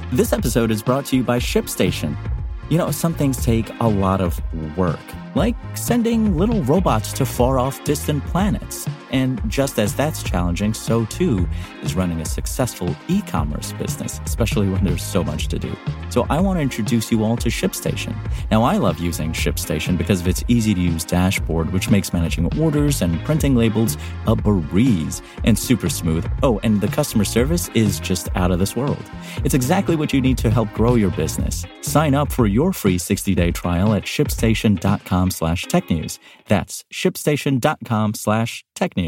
This episode is brought to you by ShipStation. You know, some things take a lot of work, like sending little robots to far-off distant planets. And just as that's challenging, so too is running a successful e-commerce business, especially when there's so much to do. So I want to introduce you all to ShipStation. Now, I love using ShipStation because of its easy-to-use dashboard, which makes managing orders and printing labels a breeze and super smooth. Oh, and the customer service is just out of this world. It's exactly what you need to help grow your business. Sign up for your free 60-day trial at shipstation.com/technews. That's shipstation.com/technews.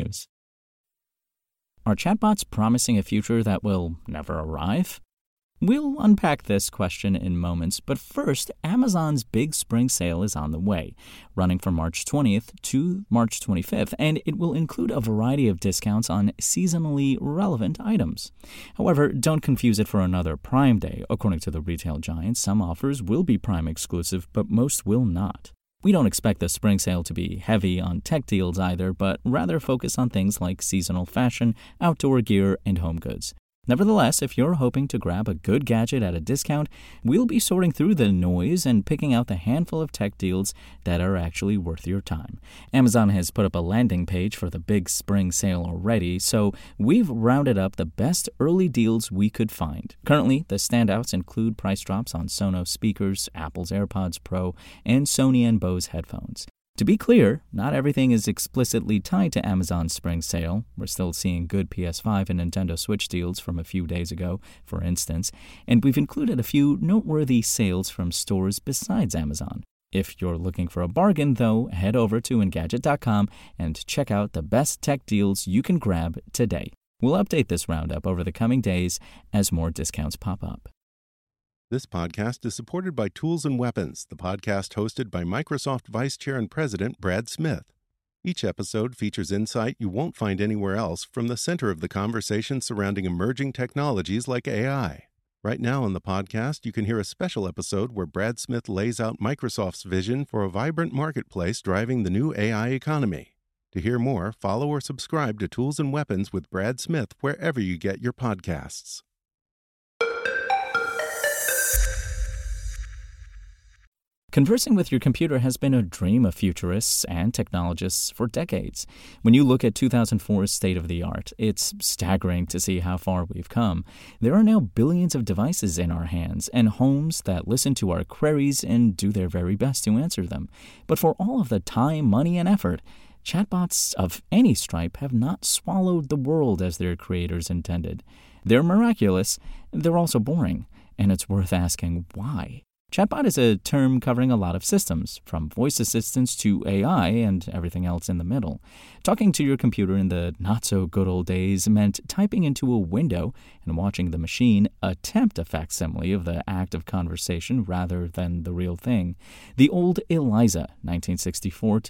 Are chatbots promising a future that will never arrive? We'll unpack this question in moments, but first, Amazon's big spring sale is on the way, running from March 20th to March 25th, and it will include a variety of discounts on seasonally relevant items. However, don't confuse it for another Prime Day. According to the retail giant, some offers will be Prime exclusive, but most will not. We don't expect the spring sale to be heavy on tech deals either, but rather focus on things like seasonal fashion, outdoor gear, and home goods. Nevertheless, if you're hoping to grab a good gadget at a discount, we'll be sorting through the noise and picking out the handful of tech deals that are actually worth your time. Amazon has put up a landing page for the big spring sale already, so we've rounded up the best early deals we could find. Currently, the standouts include price drops on Sonos speakers, Apple's AirPods Pro, and Sony and Bose headphones. To be clear, not everything is explicitly tied to Amazon's spring sale. We're still seeing good PS5 and Nintendo Switch deals from a few days ago, for instance, and we've included a few noteworthy sales from stores besides Amazon. If you're looking for a bargain, though, head over to Engadget.com and check out the best tech deals you can grab today. We'll update this roundup over the coming days as more discounts pop up. This podcast is supported by Tools and Weapons, the podcast hosted by Microsoft Vice Chair and President Brad Smith. Each episode features insight you won't find anywhere else from the center of the conversation surrounding emerging technologies like AI. Right now on the podcast, you can hear a special episode where Brad Smith lays out Microsoft's vision for a vibrant marketplace driving the new AI economy. To hear more, follow or subscribe to Tools and Weapons with Brad Smith wherever you get your podcasts. Conversing with your computer has been a dream of futurists and technologists for decades. When you look at 2004's state-of-the-art, it's staggering to see how far we've come. There are now billions of devices in our hands and homes that listen to our queries and do their very best to answer them. But for all of the time, money, and effort, chatbots of any stripe have not swallowed the world as their creators intended. They're miraculous, they're also boring, and it's worth asking why. Chatbot is a term covering a lot of systems, from voice assistants to AI and everything else in the middle. Talking to your computer in the not-so-good old days meant typing into a window and watching the machine attempt a facsimile of the act of conversation rather than the real thing. The old ELIZA, 1964 to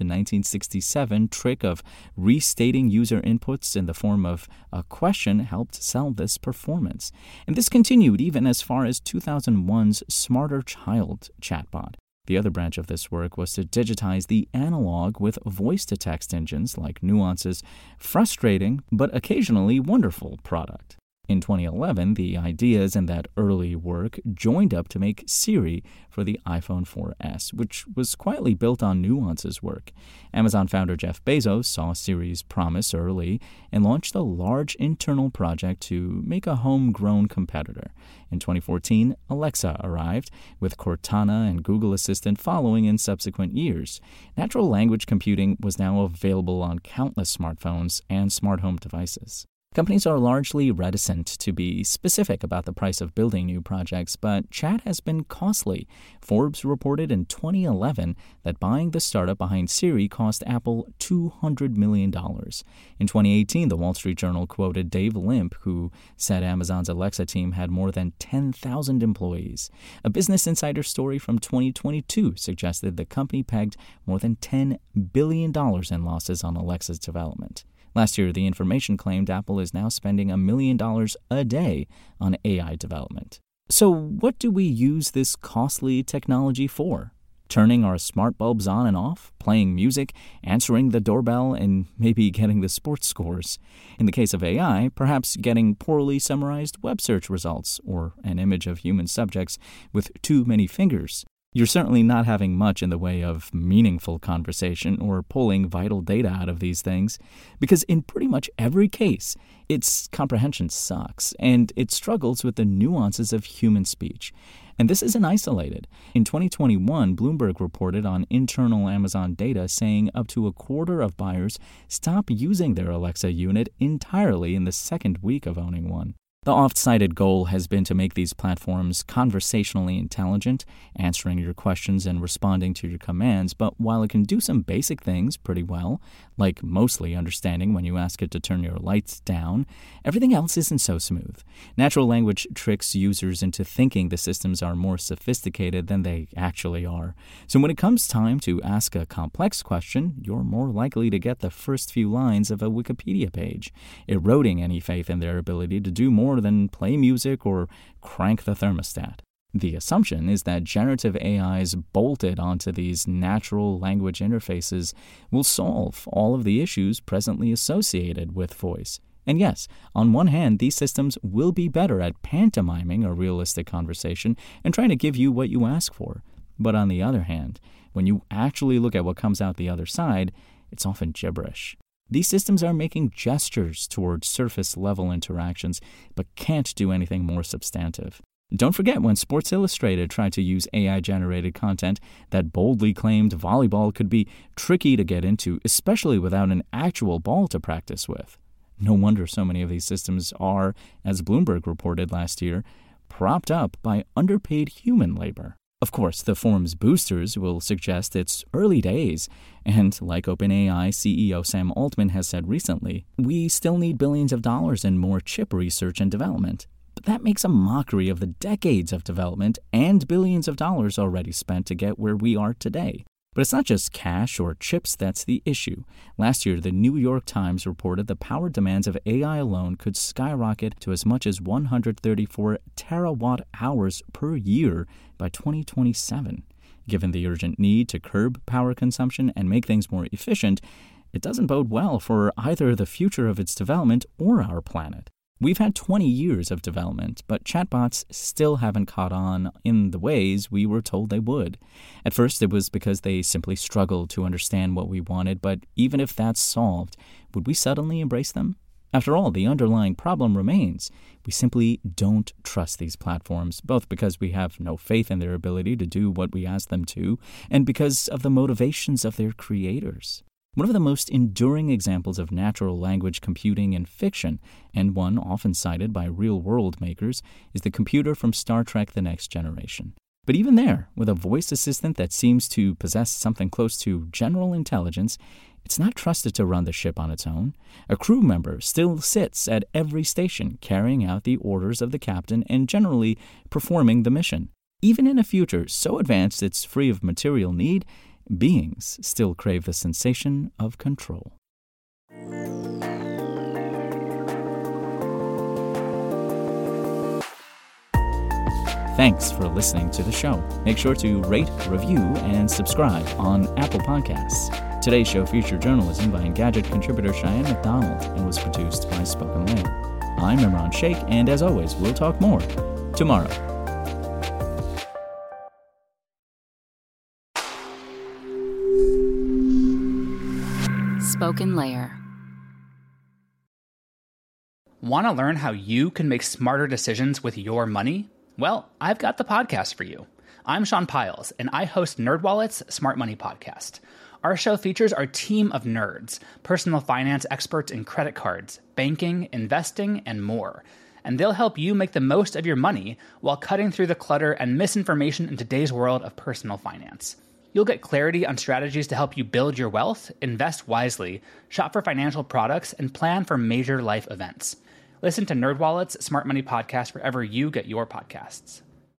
1967 trick of restating user inputs in the form of a question helped sell this performance. And this continued even as far as 2001's Smarter Child chatbot. The other branch of this work was to digitize the analog with voice-to-text engines like Nuance's frustrating but occasionally wonderful product. In 2011, the ideas in that early work joined up to make Siri for the iPhone 4S, which was quietly built on Nuance's work. Amazon founder Jeff Bezos saw Siri's promise early and launched a large internal project to make a homegrown competitor. In 2014, Alexa arrived, with Cortana and Google Assistant following in subsequent years. Natural language computing was now available on countless smartphones and smart home devices. Companies are largely reticent to be specific about the price of building new projects, but chat has been costly. Forbes reported in 2011 that buying the startup behind Siri cost Apple $200 million. In 2018, the Wall Street Journal quoted Dave Limp, who said Amazon's Alexa team had more than 10,000 employees. A Business Insider story from 2022 suggested the company pegged more than $10 billion in losses on Alexa's development. Last year, the information claimed Apple is now spending $1 million a day on AI development. So what do we use this costly technology for? turning our smart bulbs on and off, playing music, answering the doorbell, and maybe getting the sports scores. In the case of AI, perhaps getting poorly summarized web search results or an image of human subjects with too many fingers. You're certainly not having much in the way of meaningful conversation or pulling vital data out of these things, because in pretty much every case, its comprehension sucks, and it struggles with the nuances of human speech. And this isn't isolated. In 2021, Bloomberg reported on internal Amazon data saying up to a quarter of buyers stop using their Alexa unit entirely in the second week of owning one. The oft-cited goal has been to make these platforms conversationally intelligent, answering your questions and responding to your commands, but while it can do some basic things pretty well, like mostly understanding when you ask it to turn your lights down, everything else isn't so smooth. Natural language tricks users into thinking the systems are more sophisticated than they actually are. So when it comes time to ask a complex question, you're more likely to get the first few lines of a Wikipedia page, eroding any faith in their ability to do more than play music or crank the thermostat. The assumption is that generative AIs bolted onto these natural language interfaces will solve all of the issues presently associated with voice. And yes, on one hand, these systems will be better at pantomiming a realistic conversation and trying to give you what you ask for. But on the other hand, when you actually look at what comes out the other side, it's often gibberish. These systems are making gestures towards surface-level interactions, but can't do anything more substantive. Don't forget when Sports Illustrated tried to use AI-generated content that boldly claimed volleyball could be tricky to get into, especially without an actual ball to practice with. No wonder so many of these systems are, as Bloomberg reported last year, propped up by underpaid human labor. Of course, the forum's boosters will suggest it's early days, and like OpenAI CEO Sam Altman has said recently, we still need billions of dollars in more chip research and development. But that makes a mockery of the decades of development and billions of dollars already spent to get where we are today. But it's not just cash or chips that's the issue. Last year, the New York Times reported the power demands of AI alone could skyrocket to as much as 134 terawatt-hours per year by 2027. Given the urgent need to curb power consumption and make things more efficient, it doesn't bode well for either the future of its development or our planet. We've had 20 years of development, but chatbots still haven't caught on in the ways we were told they would. At first, it was because they simply struggled to understand what we wanted, but even if that's solved, would we suddenly embrace them? After all, the underlying problem remains. We simply don't trust these platforms, both because we have no faith in their ability to do what we ask them to, and because of the motivations of their creators. One of the most enduring examples of natural language computing in fiction, and one often cited by real-world makers, is the computer from Star Trek: The Next Generation. But even there, with a voice assistant that seems to possess something close to general intelligence, it's not trusted to run the ship on its own. A crew member still sits at every station, carrying out the orders of the captain and generally performing the mission. Even in a future so advanced it's free of material need, beings still crave the sensation of control. Thanks for listening to the show. Make sure to rate, review, and subscribe on Apple Podcasts. Today's show featured journalism by Engadget contributor Cheyenne McDonald and was produced by Spoken Layer. I'm Imran Sheikh, and as always, we'll talk more tomorrow. Spoken Layer. Want to learn how you can make smarter decisions with your money? Well, I've got the podcast for you. I'm Sean Piles, and I host NerdWallet's Smart Money Podcast. Our show features our team of nerds, personal finance experts in credit cards, banking, investing, and more. And they'll help you make the most of your money while cutting through the clutter and misinformation in today's world of personal finance. You'll get clarity on strategies to help you build your wealth, invest wisely, shop for financial products, and plan for major life events. Listen to NerdWallet's Smart Money Podcast wherever you get your podcasts.